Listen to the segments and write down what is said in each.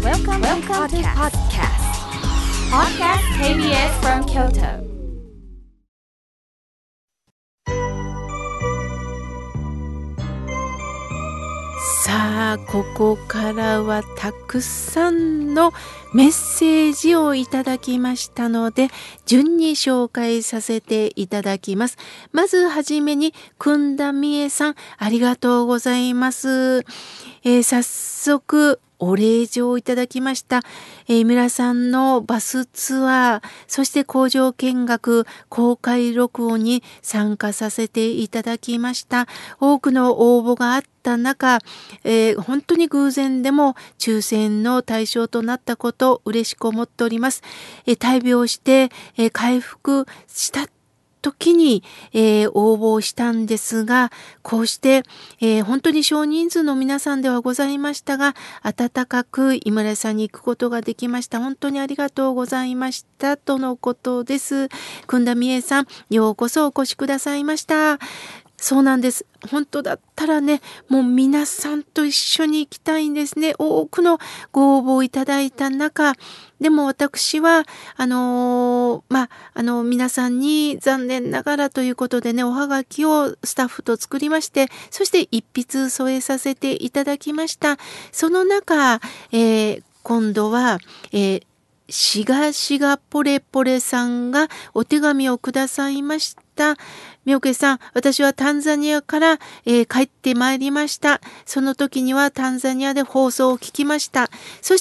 Welcome to podcast. Podcast KBS from Kyoto. さあ、ここからはたくさんのメッセージをいただきましたので、順に紹介させていただきます。まずはじめに、く田美恵さん、ありがとうございます。早速、お礼状をいただきました。井村さんのバスツアー、そして工場見学、公開録音に参加させていただきました。多くの応募があった中、本当に偶然でも抽選の対象となったこと嬉しく思っております。大病して、回復した時に、応募したんですが、こうして、本当に少人数の皆さんではございましたが、温かく井村さんに行くことができました。本当にありがとうございましたとのことです。く田美恵さん、ようこそお越しくださいました。そうなんです。本当だったらね、もう皆さんと一緒に行きたいんですね。多くのご応募をいただいた中、でも私は、皆さんに残念ながらということでね、おはがきをスタッフと作りまして、そして一筆添えさせていただきました。その中、今度は、しがしがポレポレさんがお手紙をくださいました。みけさん、私はタンザニアから、帰ってまいりました。その時にはタンザニアで放送を聞きました。そして、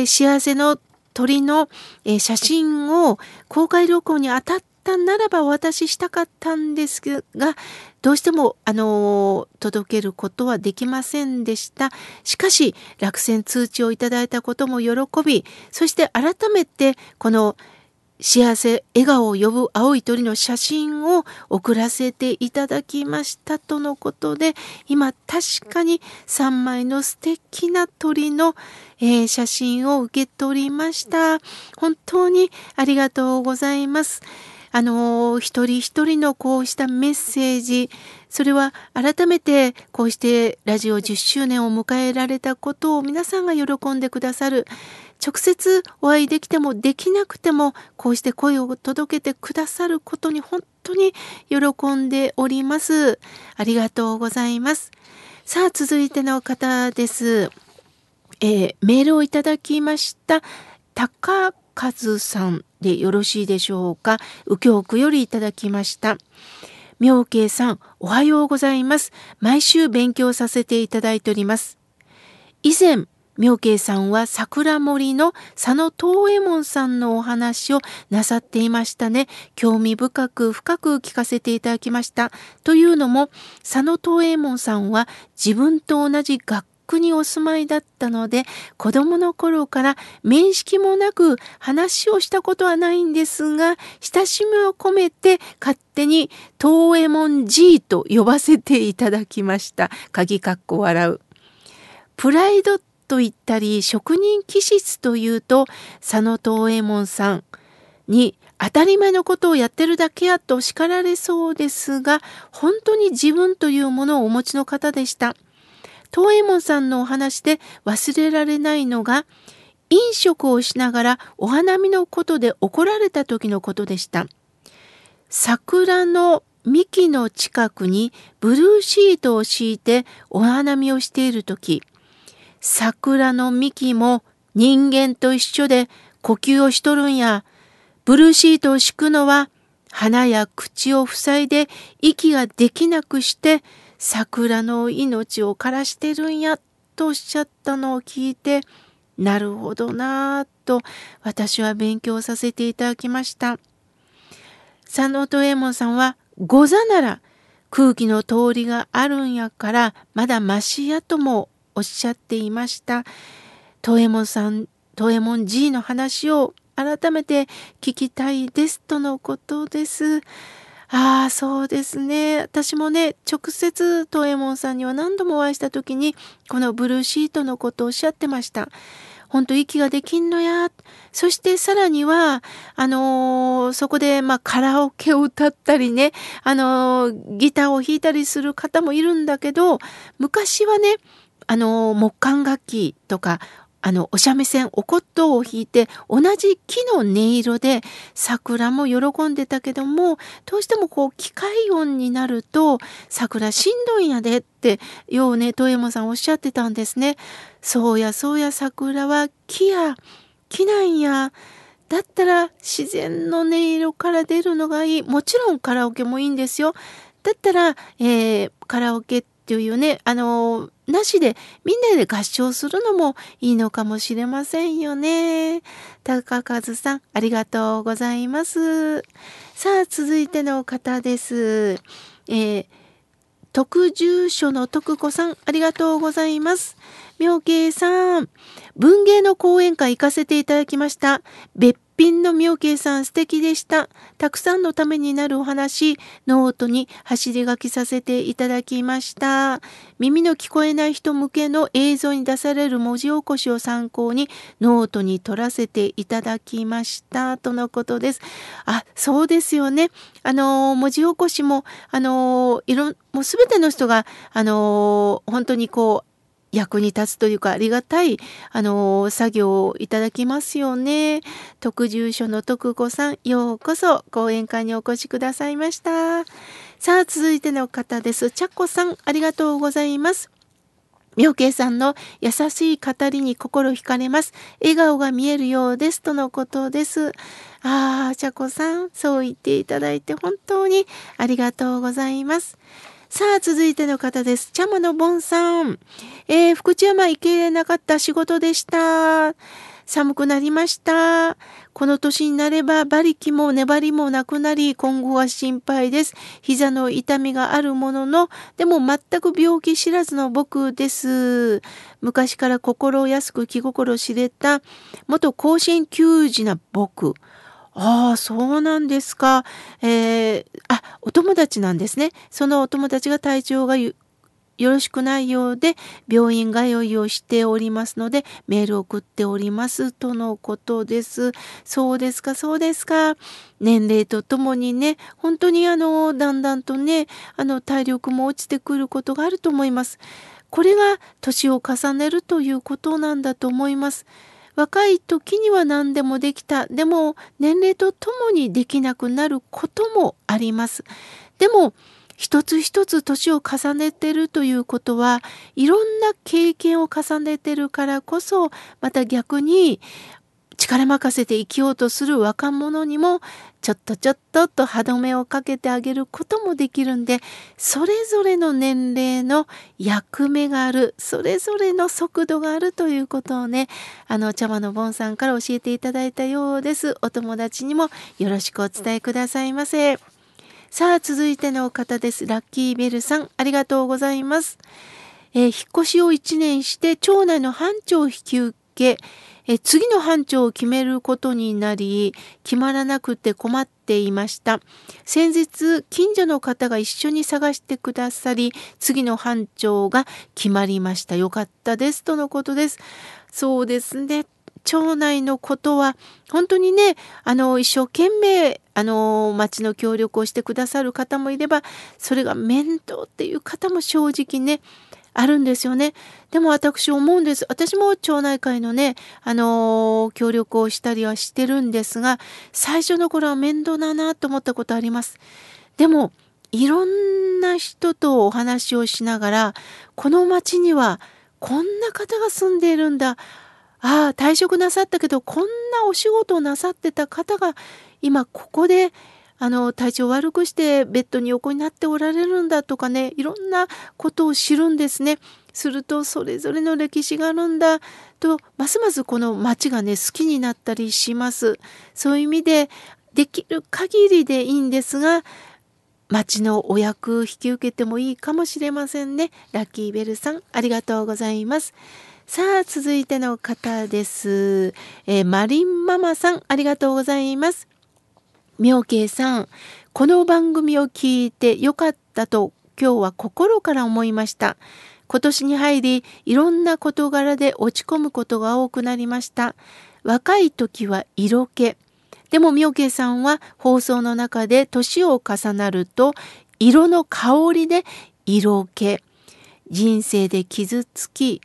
幸せの鳥の、写真を公開録音に当たったならばお渡ししたかったんですが、どうしても、届けることはできませんでした。しかし、落選通知をいただいたことも喜び、そして改めて、この幸せ、笑顔を呼ぶ青い鳥の写真を送らせていただきましたとのことで、今確かに3枚の素敵な鳥の、写真を受け取りました。本当にありがとうございます。一人一人のこうしたメッセージ、それは改めてこうしてラジオ10周年を迎えられたことを皆さんが喜んでくださる。直接お会いできてもできなくてもこうして声を届けてくださることに本当に喜んでおります。ありがとうございます。さあ、続いての方です。メールをいただきました。高和さんでよろしいでしょうか。右京区よりいただきました。妙慶さん、おはようございます。毎週勉強させていただいております。以前、妙慶さんは桜森の佐野東右衛門さんのお話をなさっていましたね。興味深く深く聞かせていただきました。というのも、佐野東右衛門さんは自分と同じ学区にお住まいだったので、子供の頃から面識もなく話をしたことはないんですが、親しみを込めて勝手に東右衛門 G と呼ばせていただきました。鍵かっこ笑う。プライドと言ったり職人気質というと佐野東右衛門さんに当たり前のことをやってるだけやと叱られそうですが、本当に自分というものをお持ちの方でした。東右衛門さんのお話で忘れられないのが、飲食をしながらお花見のことで怒られた時のことでした。桜の幹の近くにブルーシートを敷いてお花見をしている時、桜の幹も人間と一緒で呼吸をしとるんや。ブルーシートを敷くのは鼻や口を塞いで息ができなくして桜の命を枯らしてるんやとおっしゃったのを聞いて、なるほどなぁと私は勉強させていただきました。佐野東右衛門さんは御座なら空気の通りがあるんやからまだマシやともおっしゃっていました。東右衛門さん、東右衛門 G の話を改めて聞きたいですとのことです。ああ、そうですね。私もね、直接東右衛門さんには何度もお会いした時にこのブルーシートのことをおっしゃってました。本当息ができんのや。そしてさらには、そこでカラオケを歌ったりね、ギターを弾いたりする方もいるんだけど、昔はね、木管楽器とか、 お三味線、お琴を弾いて、同じ木の音色で桜も喜んでたけども、どうしても機械音になると、桜しんどいんやでって、ようね、遠山さんおっしゃってたんですね。そうやそうや、桜は木なんや。だったら自然の音色から出るのがいい。もちろんカラオケもいいんですよ。だったら、カラオケっていうね、なしでみんなで合唱するのもいいのかもしれませんよね。高和さん、ありがとうございます。さあ、続いての方です。特住所の徳子さん、ありがとうございます。妙慶さん、文芸の講演会行かせていただきました。別品の妙慶さん素敵でした。たくさんのためになるお話、ノートに走り書きさせていただきました。耳の聞こえない人向けの映像に出される文字起こしを参考にノートに取らせていただきましたとのことです。そうですよね。文字起こしももうすべての人が本当に役に立つというかありがたい作業をいただきますよね。特住所の徳子さん、ようこそ講演会にお越しくださいました。さあ、続いての方です。ちゃっこさん、ありがとうございます。妙慶さんの優しい語りに心惹かれます。笑顔が見えるようですとのことです。ちゃこさん、そう言っていただいて本当にありがとうございます。さあ、続いての方です。ちゃまのぼんさん。福知山行けなかった仕事でした。寒くなりました。この年になれば馬力も粘りもなくなり、今後は心配です。膝の痛みがあるものの、でも全く病気知らずの僕です。昔から心安く気心知れた元甲子園球児な僕。そうなんですか。お友達なんですね。そのお友達が体調がよろしくないようで病院通いをしておりますのでメールを送っておりますとのことです。そうですか、そうですか。年齢とともにね、本当にだんだんとね、体力も落ちてくることがあると思います。これが年を重ねるということなんだと思います。若い時には何でもできた。でも年齢とともにできなくなることもあります。でも一つ一つ年を重ねてるということはいろんな経験を重ねてるからこそまた逆に力任せて生きようとする若者にもちょっとと歯止めをかけてあげることもできるんで、それぞれの年齢の役目がある、それぞれの速度があるということをね、茶葉のぼんさんから教えていただいたようです。お友達にもよろしくお伝えくださいませ。さあ、続いての方です。ラッキーベルさん、ありがとうございます。引っ越しを1年して町内の班長を引き受け、次の班長を決めることになり、決まらなくて困っていました。先日、近所の方が一緒に探してくださり、次の班長が決まりました。よかったです。とのことです。そうですね。町内のことは本当にね、一生懸命町の協力をしてくださる方もいれば、それが面倒っていう方も正直ねあるんですよね。でも私思うんです。私も町内会のね、協力をしたりはしてるんですが、最初の頃は面倒だなと思ったことあります。でもいろんな人とお話をしながら、この町にはこんな方が住んでいるんだ。退職なさったけどこんなお仕事をなさってた方が今ここで体調悪くしてベッドに横になっておられるんだとかね、いろんなことを知るんですね。するとそれぞれの歴史があるんだと、ますますこの町がね好きになったりします。そういう意味でできる限りでいいんですが、町のお役引き受けてもいいかもしれませんね。ラッキーベルさん、ありがとうございます。さあ、続いての方です。マリンママさん、ありがとうございます。妙慶さん、この番組を聞いてよかったと今日は心から思いました。今年に入り、いろんな事柄で落ち込むことが多くなりました。若い時は色気。でも妙慶さんは放送の中で年を重なると色の香りで色気。人生で傷つき、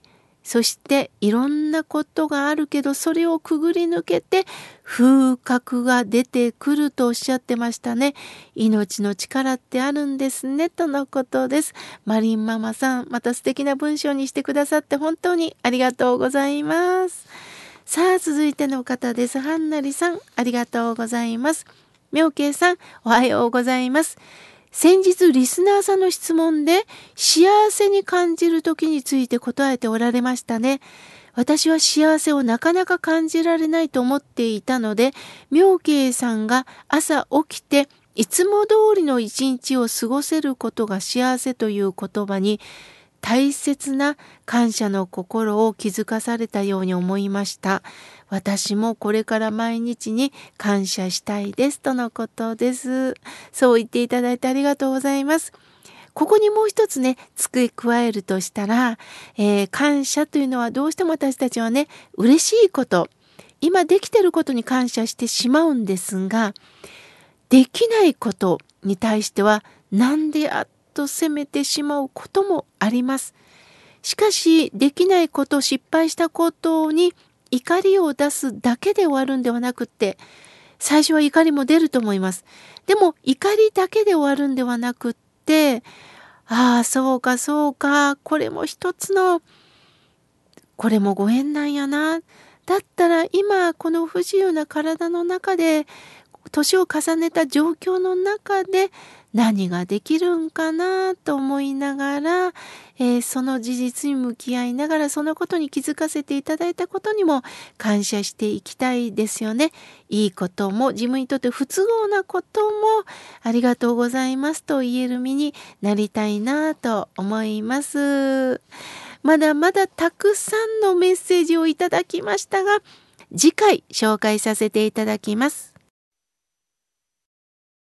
そしていろんなことがあるけど、それをくぐり抜けて風格が出てくるとおっしゃってましたね。命の力ってあるんですね、とのことです。マリンママさん、また素敵な文章にしてくださって本当にありがとうございます。さあ、続いての方です。はんなりさん、ありがとうございます。みょうけいさん、おはようございます。先日リスナーさんの質問で幸せに感じる時について答えておられましたね。私は幸せをなかなか感じられないと思っていたので、妙慶さんが朝起きていつも通りの一日を過ごせることが幸せという言葉に大切な感謝の心を気づかされたように思いました。私もこれから毎日に感謝したいですとのことです。そう言っていただいてありがとうございます。ここにもう一つね、付け加えるとしたら、感謝というのはどうしても私たちはね、嬉しいこと、今できていることに感謝してしまうんですが、できないことに対してはなんでやっと責めてしまうこともあります。しかし、できないこと、失敗したことに怒りを出すだけで終わるんではなくって、最初は怒りも出ると思います。でも怒りだけで終わるんではなくって、ああ、そうかそうか、これも一つの、これもご縁なんやな。だったら今この不自由な体の中で、年を重ねた状況の中で何ができるんかなと思いながら、その事実に向き合いながら、そのことに気づかせていただいたことにも感謝していきたいですよね。いいことも自分にとって不都合なこともありがとうございますと言える身になりたいなと思います。まだまだたくさんのメッセージをいただきましたが、次回紹介させていただきます。